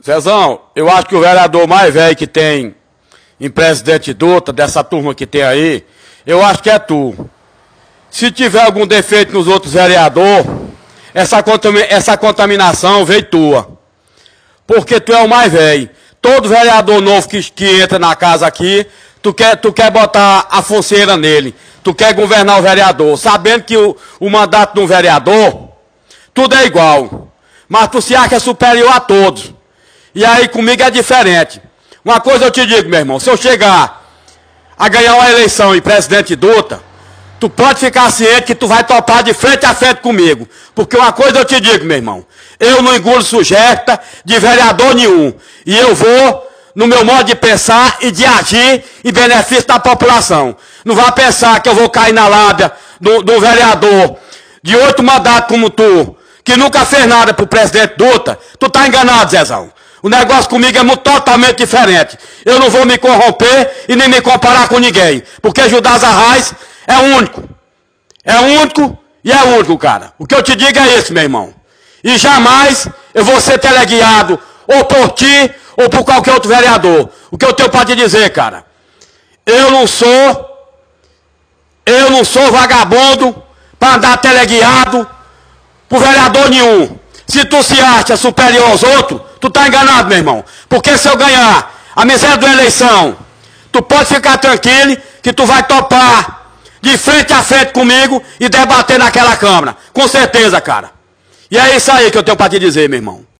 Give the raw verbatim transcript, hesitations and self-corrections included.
Zezão, eu acho que o vereador mais velho que tem em Presidente Dutra, dessa turma que tem aí, eu acho que é tu. Se tiver algum defeito nos outros vereadores, essa, essa contaminação veio tua. Porque tu é o mais velho. Todo vereador novo que, que entra na casa aqui, tu quer, tu quer botar a fonceira nele. Tu quer governar o vereador, sabendo que o, o mandato de um vereador, tudo é igual. Mas tu se acha superior a todos. E aí comigo é diferente. Uma coisa eu te digo, meu irmão, se eu chegar a ganhar uma eleição em Presidente Dutra, tu pode ficar ciente que tu vai topar de frente a frente comigo. Porque uma coisa eu te digo, meu irmão, eu não engulo sujeita de vereador nenhum. E eu vou no meu modo de pensar e de agir em benefício da população. Não vai pensar que eu vou cair na lábia do, do vereador de oito mandatos como tu, que nunca fez nada pro Presidente Dutra. Tu tá enganado, Zezão. O negócio comigo é muito, totalmente diferente. Eu não vou me corromper e nem me comparar com ninguém. Porque Judas Arraes é único. É único e é único, cara. O que eu te digo é isso, meu irmão. E jamais eu vou ser teleguiado ou por ti ou por qualquer outro vereador. O que eu tenho para te dizer, cara. Eu não sou, eu não sou vagabundo para andar teleguiado por vereador nenhum. Se tu se acha superior aos outros, tu tá enganado, meu irmão. Porque se eu ganhar a miséria da eleição, tu pode ficar tranquilo que tu vai topar de frente a frente comigo e debater naquela Câmara. Com certeza, cara. E é isso aí que eu tenho para te dizer, meu irmão.